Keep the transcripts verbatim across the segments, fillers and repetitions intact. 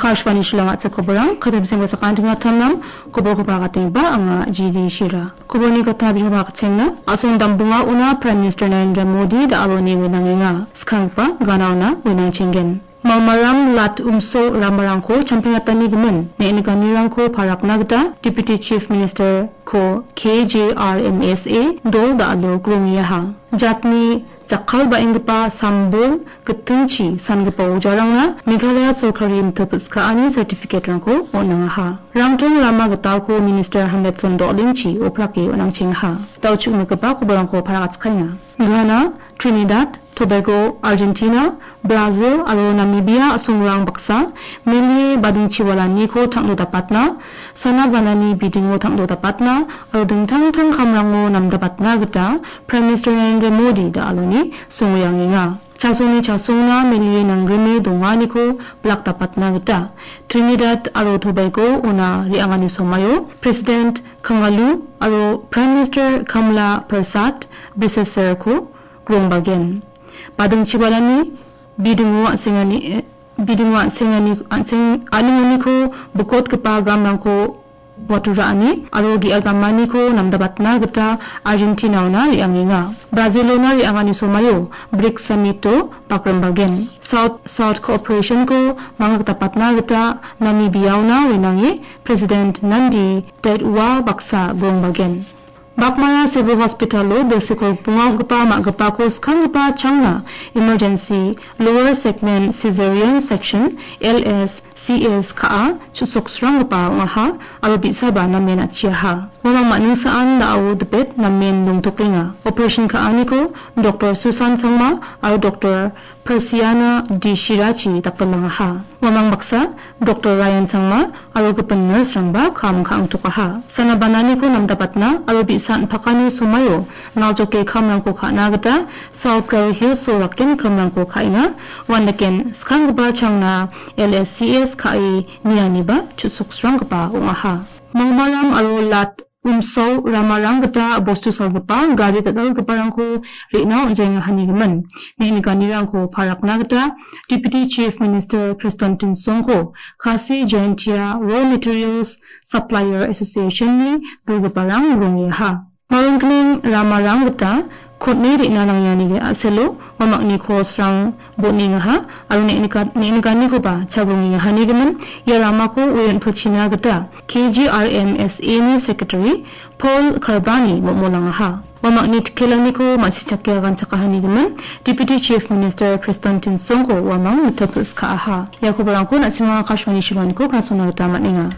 Akashvani Shillong at sa kubarang katabisang sa kanting nga tamnam kubor kubara kating ba ang G D Shira. Kubor ni katabi nga kating na asong dambunga una Prime Minister Narendra Modi da alo ni winang nga skang pa ganaw na winang chengen. Mamaram lat umso ramarang ko champingatan ni gumen na iniganirang ko parak nagda Deputy Chief Minister ko K J R M S A do da alo grungiyaha. Jatni Zakal ba ingpa sambol ketunci sangpa ujarang na Meghalaya Sorkari mtapus ka ani certificate rangko onang ha. Rangtong lama gatal ko Minister Hamlet Sondo Lingchi oprake onang chingha. Tauchuk megapa ko barang ko paragat kaina. Ghana, Trinidad, Tobago, Argentina, Brazil, aro Namibia asungrang baksa mili bading chiwala ni ko thangdo dapat na sana banani bidingo thangdo dapat na aro dingtang tang kamrango nam dapat na gita Prime Minister Narendra Modi da aloni sungyangi nga chasuni chasungna mili nangrimi dongani ko blak dapat na gita Trinidad aro Tobago una riangani somayo President Kangalu aro Prime Minister Kamala Persat Biseser ko grong bagen bading chiwalani bidingo singani bidingo singani ansing aningani ko bukot kepa gamang ko waturani arogi agamani ko namdabat na gata Argentina na rianginga Brazil na riangani somayo BRICS summito pakrambagen South South Cooperation ko mga tapat na gata Namibia na winangi President Nandi Tetwa baksa gongbagen Bakmaya Civil Hospital lo besikol pungaw gapa magapa ko skang gapa changna emergency lower segment cesarean section L S C S ka chusok srang gapa ngaha alo bisa ba namen atchiha wala maning saan na aw debet namen nung tukinga operation ka ani ko Doctor Susan Sangma alo Doctor Persiana D. Shirachi takpalang ha. Wamang baksa, Doctor Ryan Sangma, alo kapan nurse rangba kam kaang tukaha. Sana banani ko nam dapat na, alo bisan pakani sumayo, naujoke kamrang ko ka nagata, South Gary Hills sorakin kamrang ko kaina, wandaken skang ba chang na L S C S kai niyani ba, chusok srang pa ungaha. Mangmaram alo lat, umso ramarang gata bostu salgapa gari tadal gaparang ko rina unjeng hanigaman ni ganirang ko parak nagata Deputy Chief Minister Preston Tinsongko kasi Jointia Raw Materials Supplier Association ni gaparang rungiha marungkling ramarang gata kotni rina nang yani ga aselo wamakni ko srang boni ngaha aru ne inika ne inikani ko ba chagungi hanigaman yarama ko uyan phachina gata K G R M S A ni Secretary Paul Karbani momolang ha wamakni tkelani ko masichakya gan chakahani gaman Deputy Chief Minister Preston Tinsongko wamang mutapus ka ha yakubarang ko na singa kashwani shilon ko kasuna tama ninga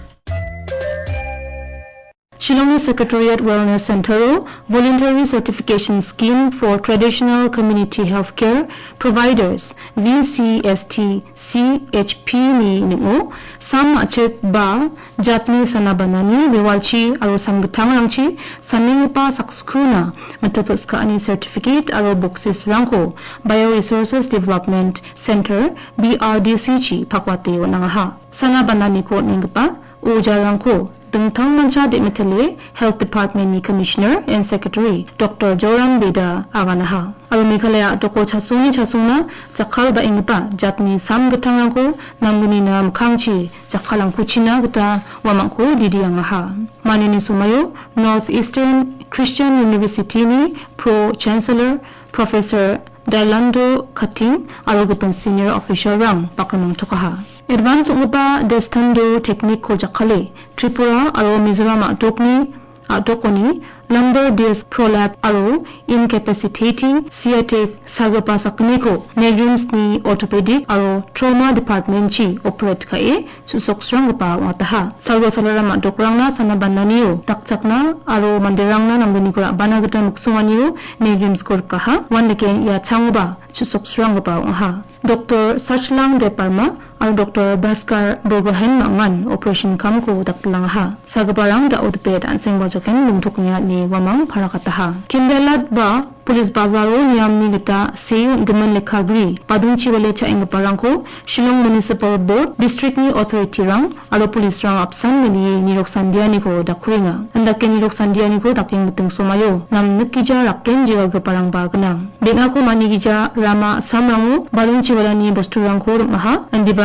Shillong Secretariat Wellness Center Voluntary Certification Scheme for Traditional Community Healthcare Providers V C S T C H P ni ningo sam achet ba jatni sanabanani bewalchi aro sanggutang rangchi saning pa sakskuna matapos ka ani certificate aro boxes rangko Bioresources Development Center B R D C chi pakwate wananga sanabanani ko ningpa ujarangko Tengtang mancha de metale Health Department ni Commissioner and Secretary Doctor Joram Beda aganaha. Alo Meghalaya doko chasuni chasuna jakal ba ingpa jatni sam gatang ko namuni nam kangchi jakalang kuchina gata wamangko didiangaha. Manini sumayo Northeastern Christian University ni Pro Chancellor Professor Dalando Kating alo gupan senior official rang pakamang tukaha. Advance upa destando technique ko jakale Tripura aro Mizoram atokni atokoni lumbar disc prolapse aro incapacitating sciatic sagapa sakniko negrims ni orthopedic aro trauma department chi operate kae susok strong pa wataha salgo salarama dokrangna sanabananiyo takchakna aro manderangna nambuni kora banagata muksunganiyo negrims kor kaha wandeken ya changoba susok strong pa ha Doctor Sachlang Deparma aro Doctor Bhaskar Borgohen mangan operation kam ko daklang ha sagabarang da odped anseng bajoken lumthoknya ni wamang parakataha kindelat ba Police Bazaro Niamni Gita Seyu Gaman Lekagri Padunchi Wale Cha Ing Parangko Shillong Municipal Board District ni Authority Rang Alo Police Rang Apsan Mili Nirok Sandiani ko Dakuringa Andake Nirok Sandiani ko Daking Mutung Somayo Nam Nukija Raken Jiwag Parang Baganang Denga ko Manigija Rama Samrango Badunchi Wala ni Bosturang ko Maha Andiba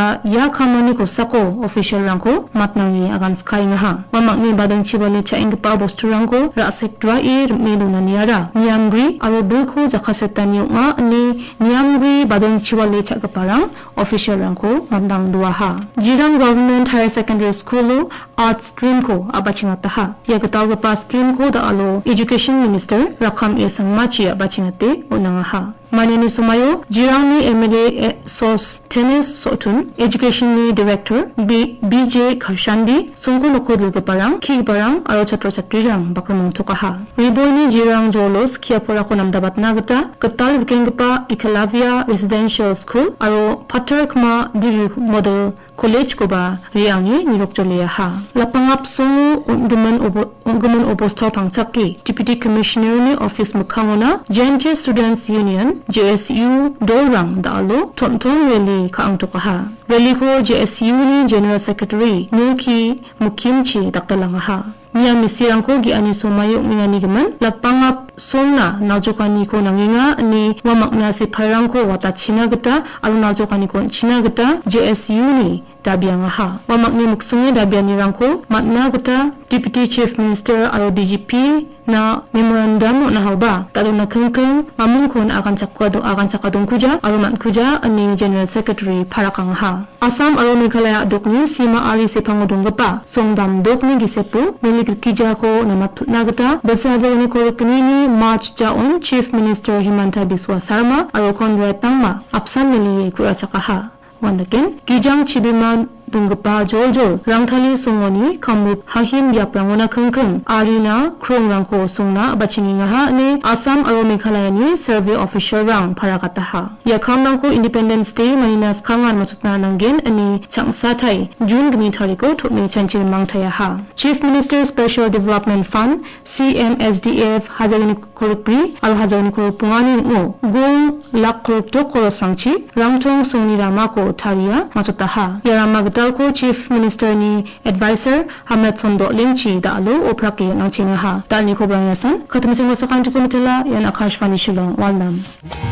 ba ya kamani ko sako official rangko matnangi agan sky ngaha wamakni badang chibali cha ingpa bostu rangko ra sektra e meluna niara niamri aro bilko jakasetani nga ani niamri badang chibali cha kaparang official rangko matnang duaha Jirang Government Higher Secondary School Art Stream ko abachingataha yagataw pa stream ko da alo Education Minister Rakam E Sangmachi abachingate unangaha Manini Sumayo, Jirani M L A Sos Tennis Sotun, Education ni Director B BJ Karshandi, Sungko Lokodil Parang, Ki Parang, Aro Chatro Chatrirang, Bakramang Tukaha. Riboni Jirang Jolos, Kiapura Konamdabat Nagata, Katal Vikengapa, Ikalavia Residential School, Aro Patarkma Diri Model College ko ba riangi nirokjoleha lapangap songu unggumen obo unggumen obosto pangchaki Deputy Commissioner ni Office Mukhangona Jenje Students Union J S U Dorang Dalo Tonton Rally ka angtokaha Rally ko J S U ni General Secretary Nuki Mukimchi daktalangaha Nia misirang ko giani sumayo ngani gaman lapangap somna najokani ko nanginga ni wamakna si parang ko wata china gata alu najokani ko china gata J S U ni dabiang ha wamakni muksungi dabiani rangko matna gata Deputy Chief Minister aro D G P na memorandum na haba talo na kengkeng mamung kon akan chakwa do akan chakadong kuja aro mat kuja ani General Secretary parakang ha Assam aro Meghalaya dokni sima ali se pangudong gapa songdam dokni gisepu milikija ko na matna gata basajani ko ni March jaon Chief Minister Himanta Biswa Sarma aro Conrad Tangma apsan mili kurachakaha wandaken gijang chibima Dungapa Jojo Rangthali Songoni Kamrup Hahim Yaprangona Kengkeng Arina Krongrangko Songna Bachingingaha ne Assam aro Meghalaya ni Survey Official Rang Parakataha Yakamrangko Independence Day Maninas Kangan Matutna Nanggen ani Changsatai June Gni Tariko Thokni Chanchil Mangtayaha Chief Minister Special Development Fund C M S D F Hajagini Korupri aro Hajagini Korupungani ngo Gong Lak Korupto Korosrangchi Rangtong Songni Ramako Taria Matutaha Yaramagda Dalko Chief Minister ni Advisor Hamad Sondo Lingchi Dalo Opraki Nangchingaha Dal ni Kobrang Yasan Katamsing Wasakan Tukumitila Yan Akashvani Shillong Walnam